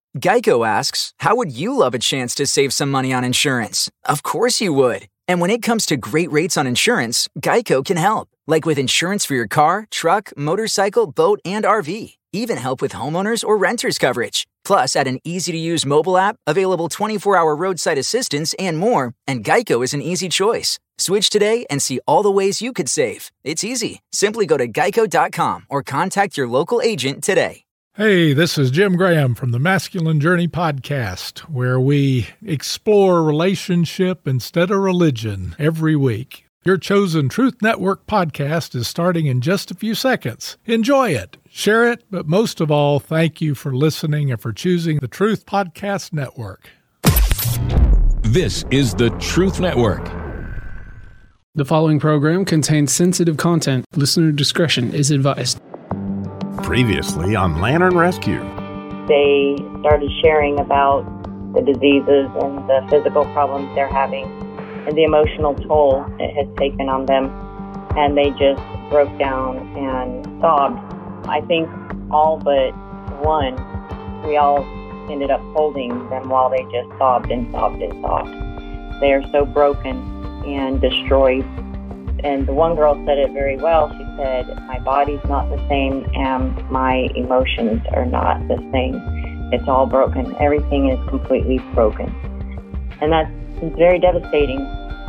Geico asks, how would you love a chance to save some money on insurance? Of course you would. And when it comes to great rates on insurance, Geico can help. Like with insurance for your car, truck, motorcycle, boat, and RV. Even help with homeowners or renters coverage. Plus, add an easy-to-use mobile app, available 24-hour roadside assistance, and more, and Geico is an easy choice. Switch today and see all the ways you could save. It's easy. Simply go to geico.com or contact your local agent today. Hey, this is Jim Graham from the Masculine Journey podcast, where we explore relationship instead of religion every week. Your chosen Truth Network podcast is starting in just a few seconds. Enjoy it, share it, but most of all, thank you for listening and for choosing the Truth Podcast Network. This is the Truth Network. The following program contains sensitive content. Listener discretion is advised. Previously on Lantern Rescue. They started sharing about the diseases and the physical problems they're having and the emotional toll it has taken on them. And they just broke down and sobbed. I think all but one, we all ended up holding them while they just sobbed and sobbed and sobbed. They are so broken and destroyed. And the one girl said it very well. She said, my body's not the same and my emotions are not the same. It's all broken. Everything is completely broken. And that's very devastating.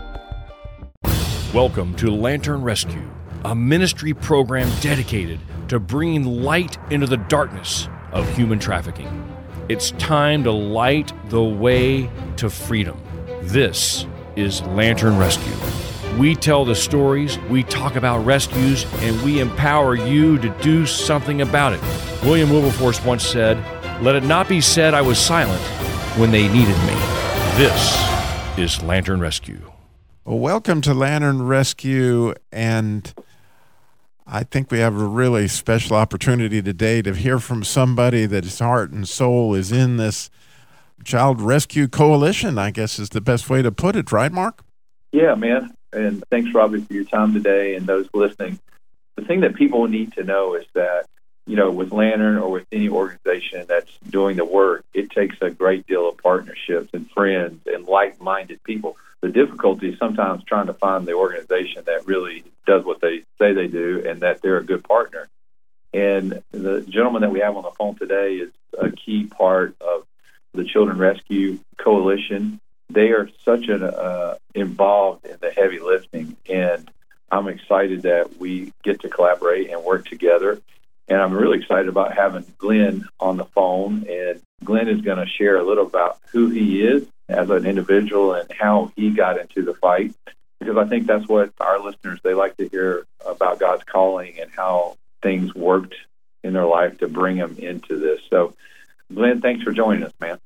Welcome to Lantern Rescue, a ministry program dedicated to bringing light into the darkness of human trafficking. It's time to light the way to freedom. This is Lantern Rescue. We tell the stories, we talk about rescues, and we empower you to do something about it. William Wilberforce once said, "Let it not be said I was silent when they needed me." This is Lantern Rescue. Well, welcome to Lantern Rescue, and I think we have a really special opportunity today to hear from somebody that his heart and soul is in this Child Rescue Coalition, I guess is the best way to put it, right, Mark? Yeah, man. And thanks, Robbie, for your time today and those listening. The thing that people need to know is that, you know, with Lantern or with any organization that's doing the work, it takes a great deal of partnerships and friends and like-minded people. The difficulty is sometimes trying to find the organization that really does what they say they do and that they're a good partner. And the gentleman that we have on the phone today is a key part of the Children Rescue Coalition. They are such involved in the heavy lifting, and I'm excited that we get to collaborate and work together. And I'm really excited about having Glenn on the phone, and Glenn is going to share a little about who he is as an individual and how he got into the fight, because I think that's what our listeners, they like to hear about God's calling and how things worked in their life to bring them into this. So, Glenn, thanks for joining us, man.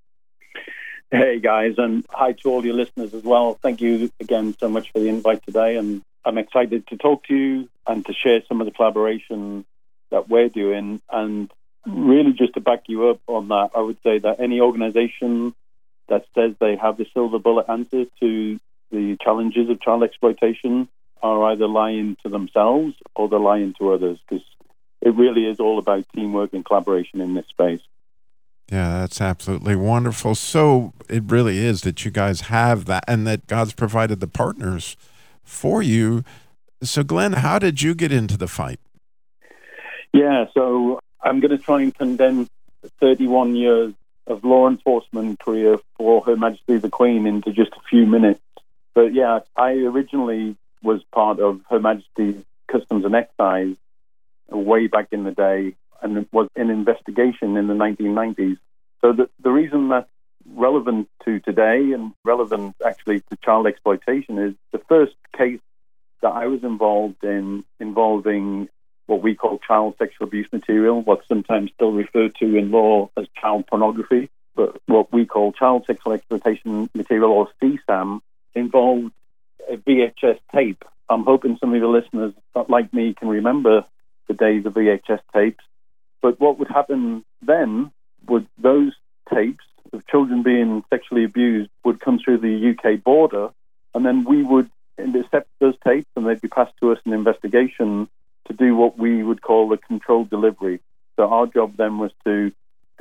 Hey, guys, and hi to all your listeners as well. Thank you again so much for the invite today, and I'm excited to talk to you and to share some of the collaboration that we're doing. And really just to back you up on that, I would say that any organization that says they have the silver bullet answer to the challenges of child exploitation are either lying to themselves or they're lying to others, because it really is all about teamwork and collaboration in this space. Yeah, that's absolutely wonderful. So it really is that you guys have that and that God's provided the partners for you. So, Glenn, how did you get into the fight? Yeah, so I'm going to try and condense 31 years of law enforcement career for Her Majesty the Queen into just a few minutes. But yeah, I originally was part of Her Majesty's Customs and Excise way back in the day, and it was an investigation in the 1990s. So the reason that's relevant to today and relevant actually to child exploitation is the first case that I was involved in involving what we call child sexual abuse material, what's sometimes still referred to in law as child pornography, but what we call child sexual exploitation material, or CSAM, involved a VHS tape. I'm hoping some of your listeners, like me, can remember the days of VHS tapes. But what would happen then would those tapes of children being sexually abused would come through the UK border, and then we would intercept those tapes and they'd be passed to us in investigation to do what we would call a controlled delivery. So our job then was to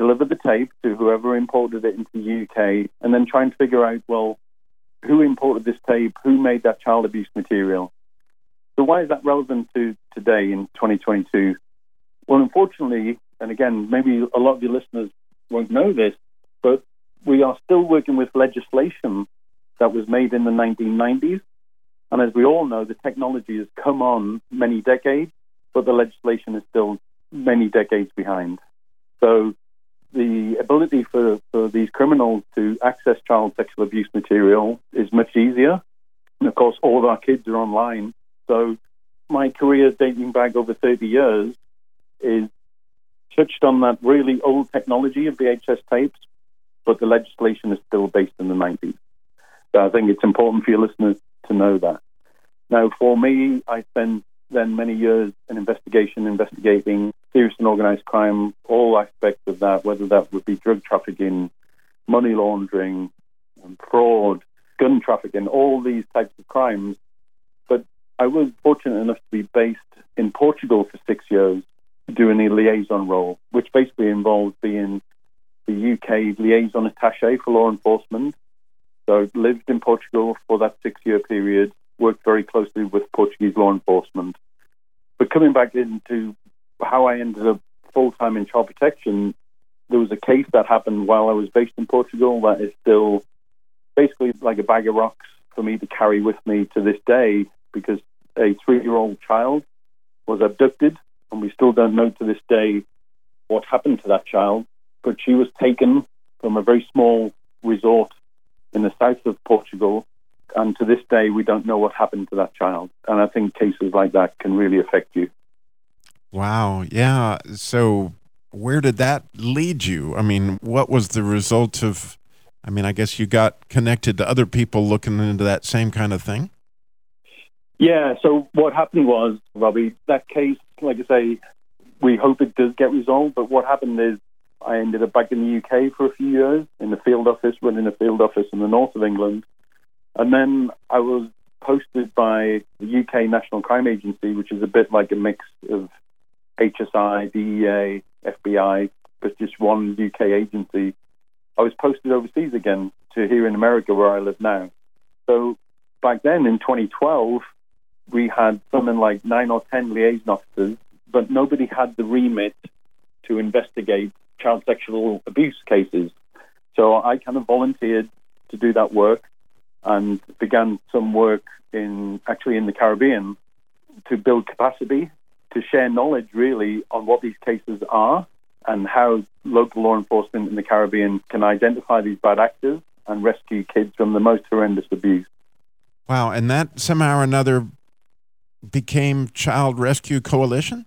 deliver the tape to whoever imported it into the UK, and then trying to figure out, well, who imported this tape, who made that child abuse material. So why is that relevant to today in 2022? Well, unfortunately, and again, maybe a lot of your listeners won't know this, but we are still working with legislation that was made in the 1990s. And as we all know, the technology has come on many decades, but the legislation is still many decades behind. So the ability for these criminals to access child sexual abuse material is much easier. And of course, all of our kids are online. So my career dating back over 30 years is touched on that really old technology of VHS tapes, but the legislation is still based in the 90s. So I think it's important for your listeners to know that. Now, for me, I spent then many years in investigating serious and organized crime, all aspects of that, whether that would be drug trafficking, money laundering, fraud, gun trafficking, all these types of crimes. But I was fortunate enough to be based in Portugal for 6 years, doing a liaison role, which basically involves being the UK liaison attaché for law enforcement. So I lived in Portugal for that 6-year period, worked very closely with Portuguese law enforcement. But coming back into how I ended up full-time in child protection, there was a case that happened while I was based in Portugal that is still basically like a bag of rocks for me to carry with me to this day, because a 3-year-old child was abducted, and we still don't know to this day what happened to that child. But she was taken from a very small resort in the south of Portugal, and to this day, we don't know what happened to that child. And I think cases like that can really affect you. Wow. Yeah. So where did that lead you? I mean, what was the result of, I guess you got connected to other people looking into that same kind of thing? Yeah. So what happened was, Robbie, that case, like I say, we hope it does get resolved. But what happened is I ended up back in the UK for a few years in the field office, running a field office in the north of England. And then I was posted by the UK National Crime Agency, which is a bit like a mix of HSI, DEA, FBI, but just one UK agency. I was posted overseas again to here in America, where I live now. So back then in 2012, we had something like 9 or 10 liaison officers, but nobody had the remit to investigate child sexual abuse cases. So I kind of volunteered to do that work and began some work in the Caribbean to build capacity, to share knowledge really on what these cases are and how local law enforcement in the Caribbean can identify these bad actors and rescue kids from the most horrendous abuse. Wow, and that somehow or another became Child Rescue Coalition?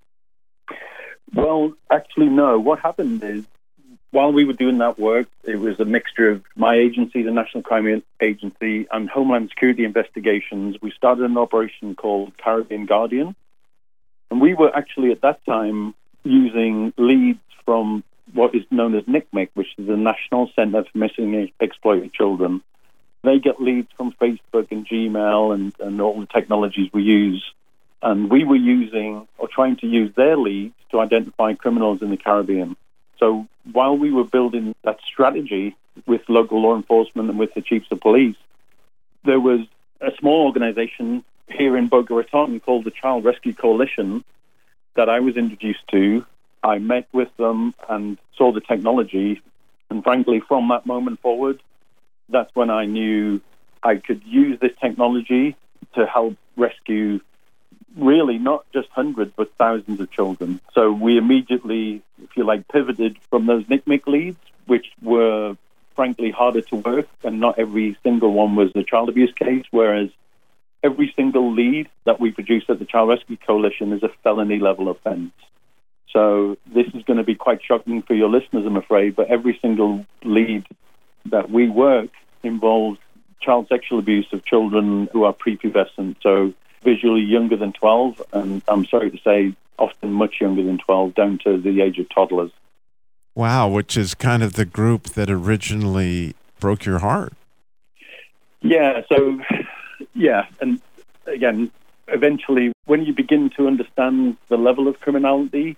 Well, actually, no. What happened is, while we were doing that work, it was a mixture of my agency, the National Crime Agency, and Homeland Security investigations. We started an operation called Caribbean Guardian. And we were actually at that time using leads from what is known as NCMEC, which is the National Center for Missing and Exploited Children. They get leads from Facebook and Gmail and all the technologies we use. And we were using or trying to use their leads to identify criminals in the Caribbean. So while we were building that strategy with local law enforcement and with the chiefs of police, there was a small organization here in Boca Raton called the Child Rescue Coalition that I was introduced to. I met with them and saw the technology. And frankly, from that moment forward, that's when I knew I could use this technology to help rescue really not just hundreds, but thousands of children. So we immediately, if you like, pivoted from those NCMEC leads, which were frankly harder to work, and not every single one was a child abuse case, whereas every single lead that we produce at the Child Rescue Coalition is a felony level offense. So this is going to be quite shocking for your listeners, I'm afraid, but every single lead that we work involves child sexual abuse of children who are prepubescent, so visually younger than 12, and I'm sorry to say, often much younger than 12, down to the age of toddlers. Wow, which is kind of the group that originally broke your heart. Yeah, and again, eventually, when you begin to understand the level of criminality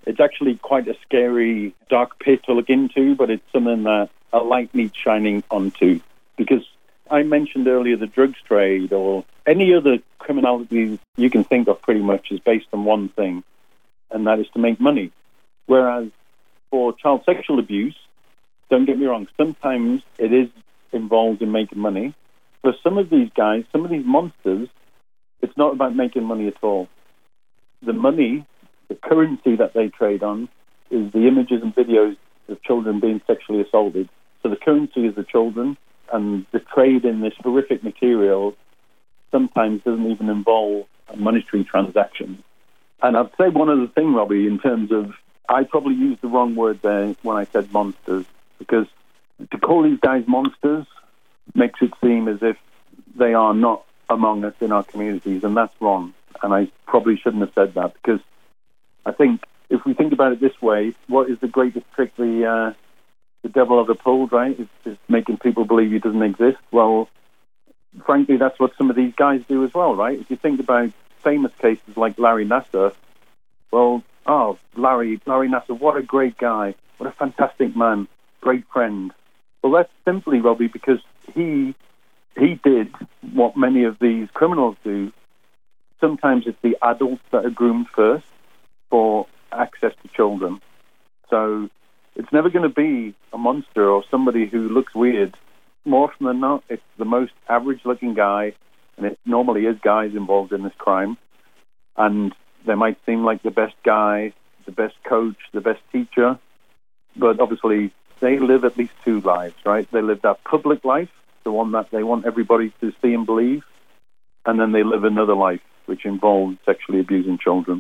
It's actually quite a scary, dark pit to look into, but it's something that a light needs shining onto. Because I mentioned earlier the drugs trade or any other criminality you can think of pretty much is based on one thing, and that is to make money. Whereas for child sexual abuse, don't get me wrong, sometimes it is involved in making money. For some of these guys, some of these monsters, it's not about making money at all. The money, the currency that they trade on is the images and videos of children being sexually assaulted. So the currency is the children, and the trade in this horrific material sometimes doesn't even involve a monetary transaction. And I'd say one other thing, Robbie, in terms of, I probably used the wrong word there when I said monsters, because to call these guys monsters makes it seem as if they are not among us in our communities, and that's wrong. And I probably shouldn't have said that, because I think if we think about it this way, what is the greatest trick the devil ever pulled, right? Is making people believe he doesn't exist. Well, frankly, that's what some of these guys do as well, right? If you think about famous cases like Larry Nassar, well, Larry Nassar, what a great guy, what a fantastic man, great friend. Well, that's simply, Robbie, because he did what many of these criminals do. Sometimes it's the adults that are groomed first for access to children. So it's never going to be a monster or somebody who looks weird. More often than not, it's the most average-looking guy, and it normally is guys involved in this crime. And they might seem like the best guy, the best coach, the best teacher, but obviously they live at least two lives, right? They live that public life, the one that they want everybody to see and believe, and then they live another life, which involves sexually abusing children.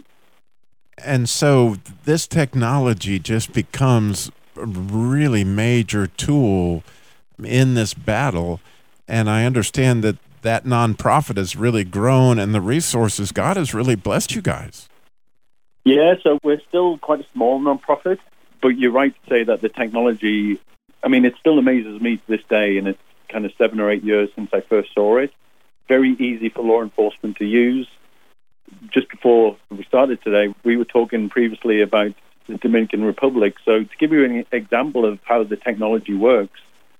And so this technology just becomes a really major tool in this battle. And I understand that that nonprofit has really grown, and the resources, God has really blessed you guys. Yeah, so we're still quite a small nonprofit, but you're right to say that the technology, I mean, it still amazes me to this day, and it's kind of 7 or 8 years since I first saw it. Very easy for law enforcement to use. Just before we started today, we were talking previously about the Dominican Republic. So to give you an example of how the technology works,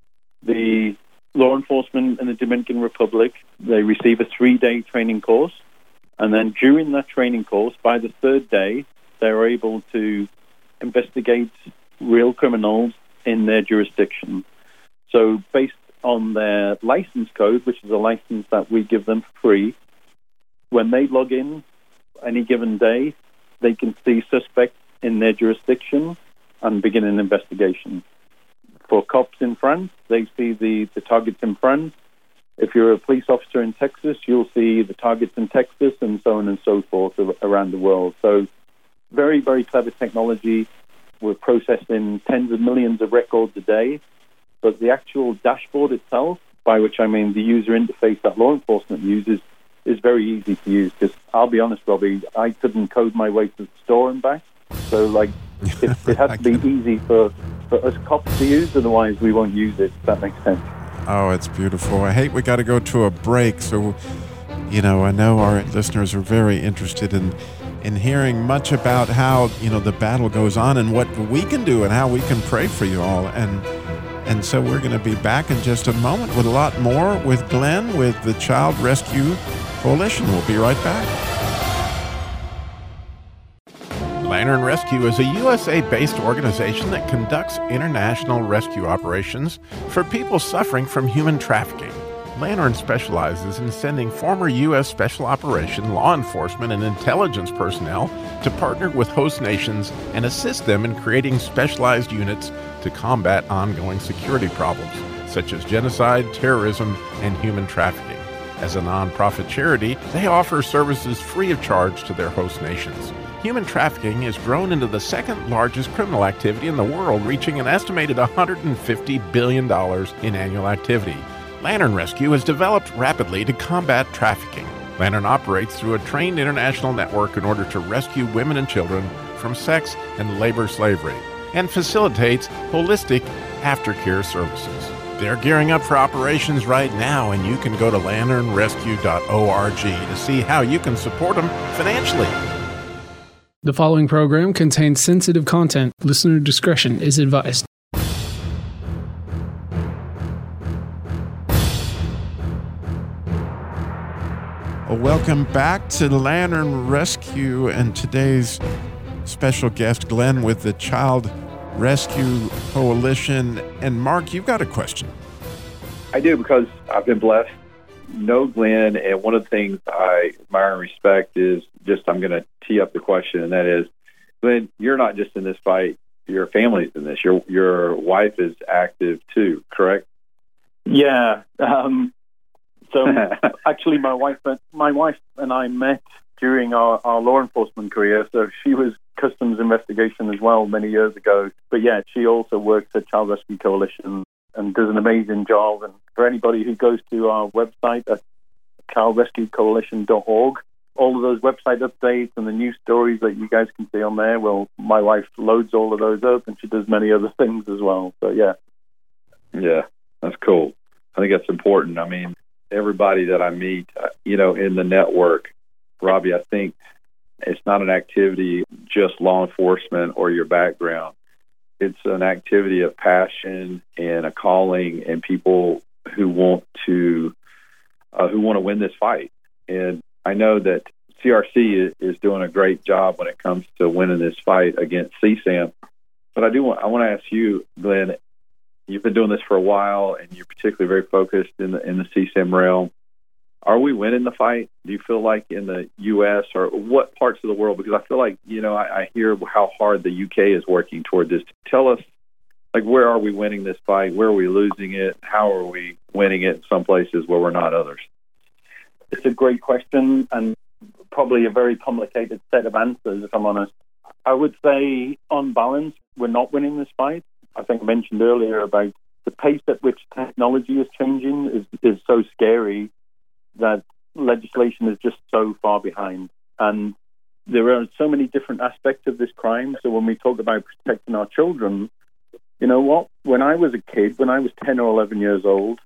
the law enforcement in the Dominican Republic, they receive a 3-day training course. And then during that training course, by the 3rd day, they're able to investigate real criminals in their jurisdiction. So based on their license code, which is a license that we give them for free, when they log in any given day, they can see suspects in their jurisdiction and begin an investigation. For cops in France, they see the targets in France. If you're a police officer in Texas, you'll see the targets in Texas, and so on and so forth around the world. So very, very clever technology. We're processing tens of millions of records a day. But the actual dashboard itself, by which I mean the user interface that law enforcement uses, is very easy to use. Because I'll be honest, Robbie, I couldn't code my way to the store and back. So, it has to be easy for us cops to use, otherwise we won't use it, if that makes sense. Oh, it's beautiful. I hate we got to go to a break, so, I know our listeners are very interested in hearing much about how, the battle goes on and what we can do and how we can pray for you all. And so we're going to be back in just a moment with a lot more with Glenn with the Child Rescue Coalition. We'll be right back. Lantern Rescue is a USA-based organization that conducts international rescue operations for people suffering from human trafficking. Lantern specializes in sending former U.S. Special Operation, law enforcement, and intelligence personnel to partner with host nations and assist them in creating specialized units to combat ongoing security problems, such as genocide, terrorism, and human trafficking. As a nonprofit charity, they offer services free of charge to their host nations. Human trafficking has grown into the second largest criminal activity in the world, reaching an estimated $150 billion in annual activity. Lantern Rescue has developed rapidly to combat trafficking. Lantern operates through a trained international network in order to rescue women and children from sex and labor slavery, and facilitates holistic aftercare services. They're gearing up for operations right now, and you can go to lanternrescue.org to see how you can support them financially. The following program contains sensitive content. Listener discretion is advised. Welcome back to Lantern Rescue, and today's special guest, Glenn, with the Child Rescue Coalition. And Mark, you've got a question. I do, because I've been blessed. Know Glenn, and one of the things I admire and respect is just, I'm going to tee up the question, and that is, Glenn, you're not just in this fight, your family's in this. Your wife is active too, correct? Yeah. So actually, my wife and I met during our law enforcement career. So she was customs investigation as well many years ago. But yeah, she also works at Child Rescue Coalition and does an amazing job. And for anybody who goes to our website at childrescuecoalition.org, all of those website updates and the news stories that you guys can see on there, well, my wife loads all of those up, and she does many other things as well. So yeah. Yeah, that's cool. I think that's important. I mean, everybody that I meet, in the network, Robbie, I think it's not an activity just law enforcement or your background. It's an activity of passion and a calling, and people who want to win this fight. And I know that CRC is doing a great job when it comes to winning this fight against CSAM. But I want to ask you, Glenn. You've been doing this for a while, and you're particularly very focused in the CSAM realm. Are we winning the fight? Do you feel like in the U.S. or what parts of the world? Because I feel like, I hear how hard the U.K. is working toward this. Tell us, where are we winning this fight? Where are we losing it? How are we winning it in some places where we're not others? It's a great question, and probably a very complicated set of answers, if I'm honest. I would say, on balance, we're not winning this fight. I think I mentioned earlier about the pace at which technology is changing is so scary that legislation is just so far behind. And there are so many different aspects of this crime. So when we talk about protecting our children, you know what? When I was a kid, when I was 10 or 11 years old,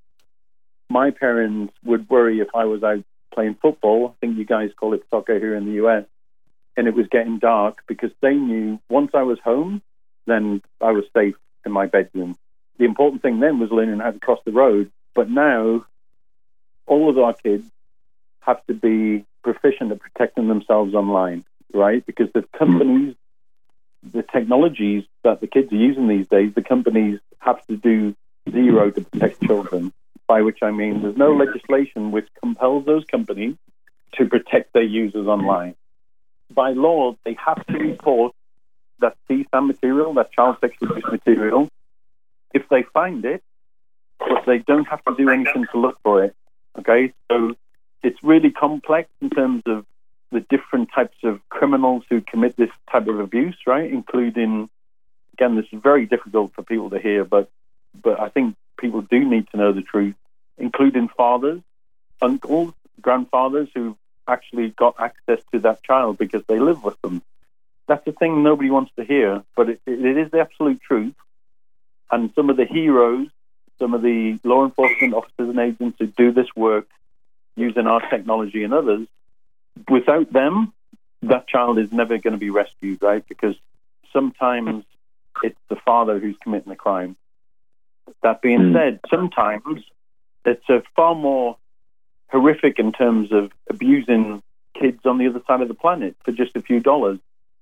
my parents would worry if I was out playing football. I think you guys call it soccer here in the US. And it was getting dark, because they knew once I was home, then I was safe in my bedroom. The important thing then was learning how to cross the road. But now, all of our kids have to be proficient at protecting themselves online, right? Because the companies, the technologies that the kids are using these days, the companies have to do zero to protect children, by which I mean there's no legislation which compels those companies to protect their users online. By law, they have to report that CSAM material, that child sexual abuse material, if they find it, but they don't have to do anything to look for it. Okay, so it's really complex in terms of the different types of criminals who commit this type of abuse, right? Including, again, this is very difficult for people to hear, but I think people do need to know the truth, including fathers, uncles, grandfathers who actually got access to that child because they live with them. That's the thing nobody wants to hear, but it is the absolute truth. And some of the heroes, some of the law enforcement officers and agents who do this work using our technology and others, without them, that child is never going to be rescued, right? Because sometimes it's the father who's committing the crime. That being said, sometimes it's a far more horrific in terms of abusing kids on the other side of the planet for just a few dollars.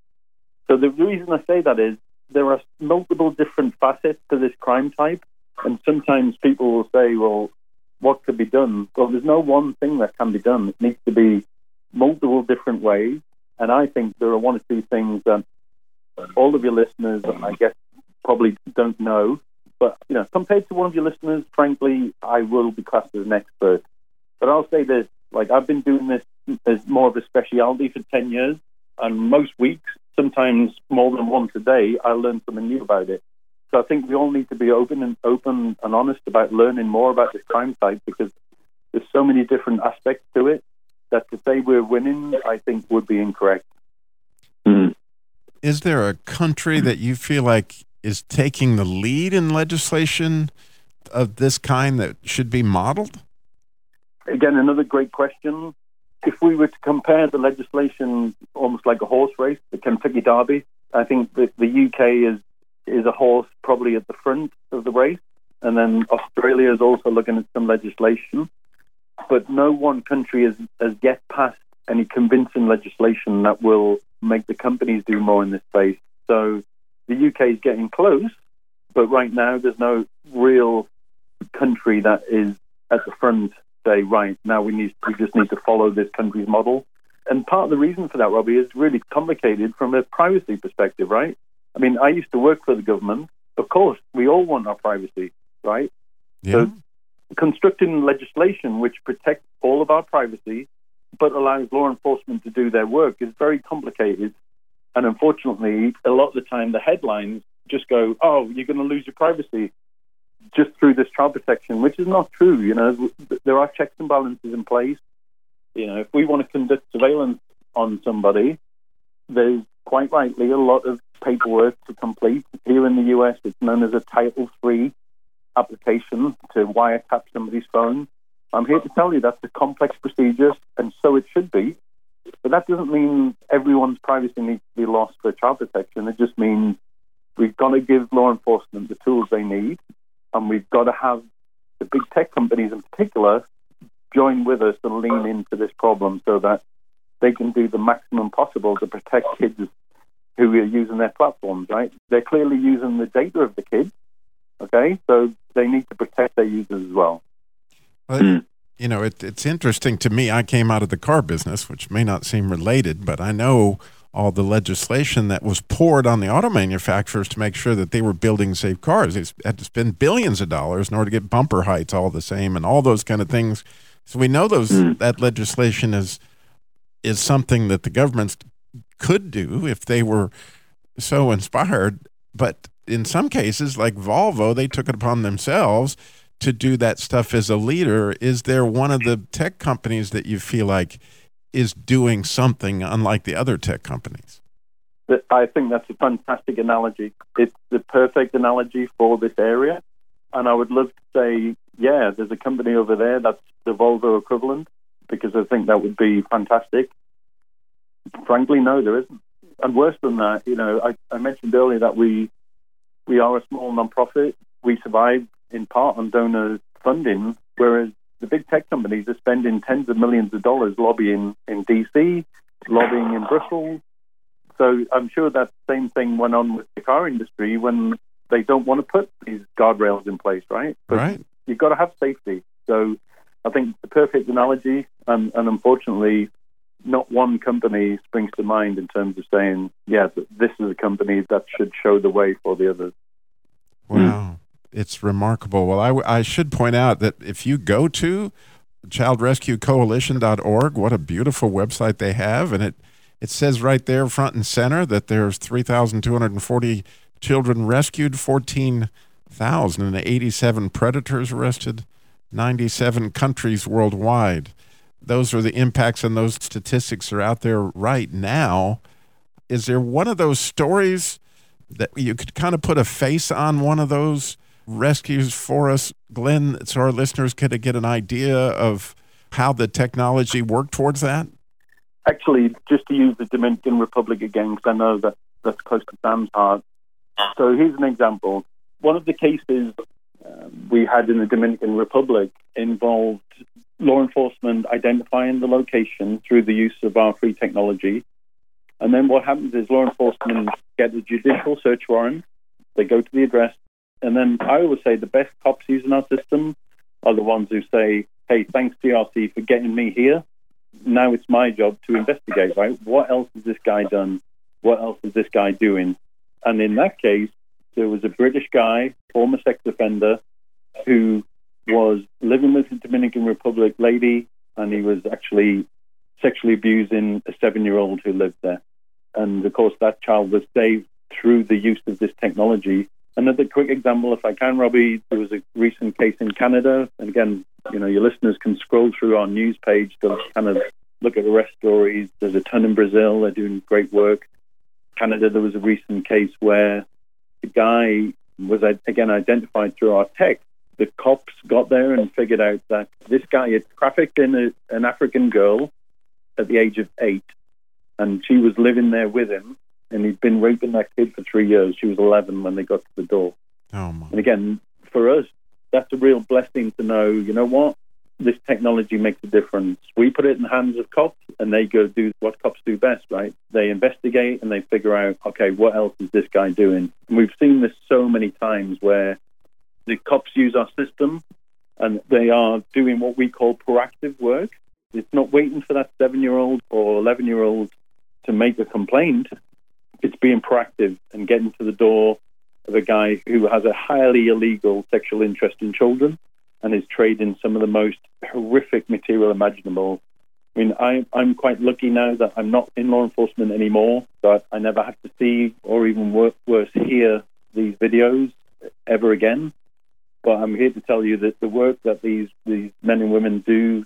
So the reason I say that is there are multiple different facets to this crime type, and sometimes people will say, well, what could be done? Well, there's no one thing that can be done. It needs to be multiple different ways, and I think there are one or two things that all of your listeners, I guess, probably don't know. But, compared to one of your listeners, frankly, I will be classed as an expert. But I'll say this, I've been doing this as more of a specialty for 10 years, and most weeks, sometimes more than once a day, I learn something new about it. So I think we all need to be open and honest about learning more about this crime type, because there's so many different aspects to it that to say we're winning, I think, would be incorrect. Is there a country that you feel like is taking the lead in legislation of this kind that should be modeled? Again, another great question. if we were to compare the legislation almost like a horse race, the Kentucky Derby, I think that the UK is a horse probably at the front of the race. And then Australia is also looking at some legislation. But no one country has yet passed any convincing legislation that will make the companies do more in this space. So the UK is getting close, but right now there's no real country that is at the front say, right, now we just need to follow this country's model. And part of the reason for that, Robbie, is really complicated from a privacy perspective, right? I mean, I used to work for the government. Of course, we all want our privacy, right? Yeah. So constructing legislation which protects all of our privacy but allows law enforcement to do their work is very complicated. And unfortunately, a lot of the time, the headlines just go, oh, you're going to lose your privacy just through this child protection, which is not true. You know, there are checks and balances in place. You know, if we want to conduct surveillance on somebody, there's quite rightly a lot of paperwork to complete. Here in the US, it's known as a Title III application to wiretap somebody's phone. I'm here to tell you that's a complex procedure, and so it should be. But that doesn't mean everyone's privacy needs to be lost for child protection. It just means we've got to give law enforcement the tools they need, and we've got to have the big tech companies in particular join with us and lean into this problem so that they can do the maximum possible to protect kids who are using their platforms, right? They're clearly using the data of the kids, okay? So they need to protect their users as well. Well, you know, it's interesting to me. I came out of the car business, which may not seem related, but I know all the legislation that was poured on the auto manufacturers to make sure that they were building safe cars. They had to spend billions of dollars in order to get bumper heights all the same and all those kind of things. So we know that legislation is something that the governments could do if they were so inspired. But in some cases, like Volvo, they took it upon themselves to do that stuff as a leader. Is there one of the tech companies that you feel like is doing something unlike the other tech companies? I think that's a fantastic analogy. It's the perfect analogy for this area. And I would love to say, yeah, there's a company over there that's the Volvo equivalent, because I think that would be fantastic. Frankly, no, there isn't. And worse than that, you know, I mentioned earlier that we are a small nonprofit. We survive in part on donor funding, whereas the big tech companies are spending tens of millions of dollars lobbying in DC, lobbying in Brussels. So I'm sure that same thing went on with the car industry when they don't want to put these guardrails in place, right? But right. You've got to have safety. So I think it's the perfect analogy, and unfortunately, not one company springs to mind in terms of saying, yeah, this is a company that should show the way for the others. Wow. It's remarkable. Well, I should point out that if you go to childrescuecoalition.org, what a beautiful website they have. And it says right there front and center that there's 3,240 children rescued, 14,087 predators arrested, 97 countries worldwide. Those are the impacts, and those statistics are out there right now. Is there one of those stories that you could kind of put a face on, one of those rescues for us, Glenn, so our listeners could get an idea of how the technology worked towards that? Actually, just to use the Dominican Republic again, because I know that's close to Sam's heart. So here's an example. One of the cases we had in the Dominican Republic involved law enforcement identifying the location through the use of our free technology. And then what happens is law enforcement get a judicial search warrant. They go to the address. And then I always say the best cops using our system are the ones who say, hey, thanks TRC for getting me here. Now it's my job to investigate, right? What else has this guy done? What else is this guy doing? And in that case, there was a British guy, former sex offender, who was living with a Dominican Republic lady, and he was actually sexually abusing a 7-year-old who lived there. And of course, that child was saved through the use of this technology. Another quick example, if I can, Robbie, there was a recent case in Canada. And again, you know, your listeners can scroll through our news page to kind of look at arrest stories. There's a ton in Brazil. They're doing great work. Canada, there was a recent case where the guy was, again, identified through our tech. The cops got there and figured out that this guy had trafficked in an African girl at the age of 8, and she was living there with him, and he'd been raping that kid for 3 years. She was 11 when they got to the door. Oh, my. And again, for us, that's a real blessing to know, you know what? This technology makes a difference. We put it in the hands of cops, and they go do what cops do best, right? They investigate and they figure out, okay, what else is this guy doing? And we've seen this so many times where the cops use our system and they are doing what we call proactive work. It's not waiting for that 7-year-old or 11-year-old to make a complaint. It's being proactive and getting to the door of a guy who has a highly illegal sexual interest in children and is trading some of the most horrific material imaginable. I mean, I'm quite lucky now that I'm not in law enforcement anymore, that I never have to see or even worse, hear these videos ever again. But I'm here to tell you that the work that these men and women do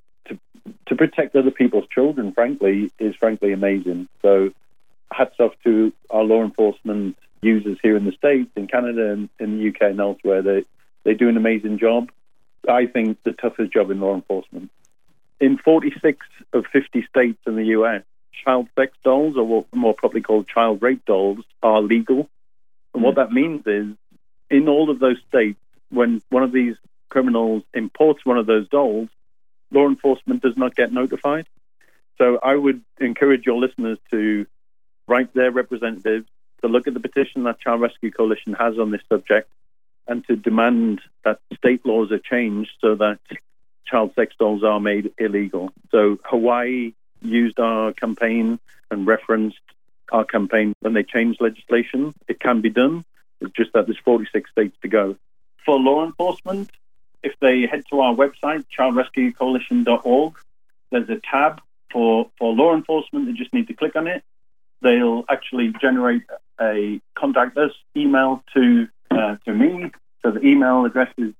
to protect other people's children, frankly, is frankly amazing. So hats off to our law enforcement users here in the States, in Canada, and in the UK and elsewhere. They do an amazing job. I think the toughest job in law enforcement. In 46 of 50 states in the US, child sex dolls, or what more properly called child rape dolls, are legal. And what that means is, in all of those states, when one of these criminals imports one of those dolls, law enforcement does not get notified. So I would encourage your listeners to write their representatives, to look at the petition that Child Rescue Coalition has on this subject, and to demand that state laws are changed so that child sex dolls are made illegal. So Hawaii used our campaign and referenced our campaign when they changed legislation. It can be done. It's just that there's 46 states to go. For law enforcement, if they head to our website, childrescuecoalition.org, there's a tab for law enforcement. They just need to click on it. They'll actually generate a contact us email to me. So the email address is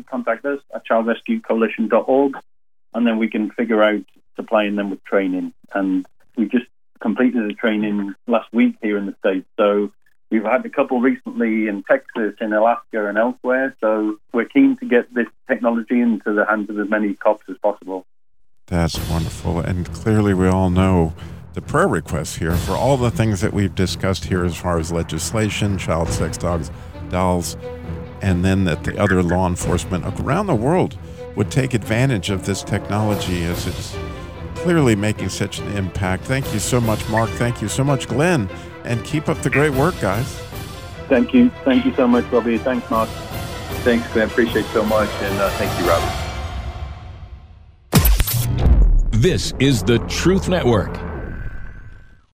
le@childrescuecoalition.org, and then we can figure out supplying them with training. And we just completed a training last week here in the States. So we've had a couple recently in Texas, in Alaska, and elsewhere. So we're keen to get this technology into the hands of as many cops as possible. That's wonderful. And clearly we all know the prayer requests here for all the things that we've discussed here as far as legislation, child sex dolls, and then that the other law enforcement around the world would take advantage of this technology as it's clearly making such an impact. Thank you so much, Mark. Thank you so much, Glenn. And keep up the great work, guys. Thank you. Thank you so much, Robbie. Thanks, Mark. Thanks, Glenn. Appreciate it so much. And thank you, Robbie. This is the Truth Network.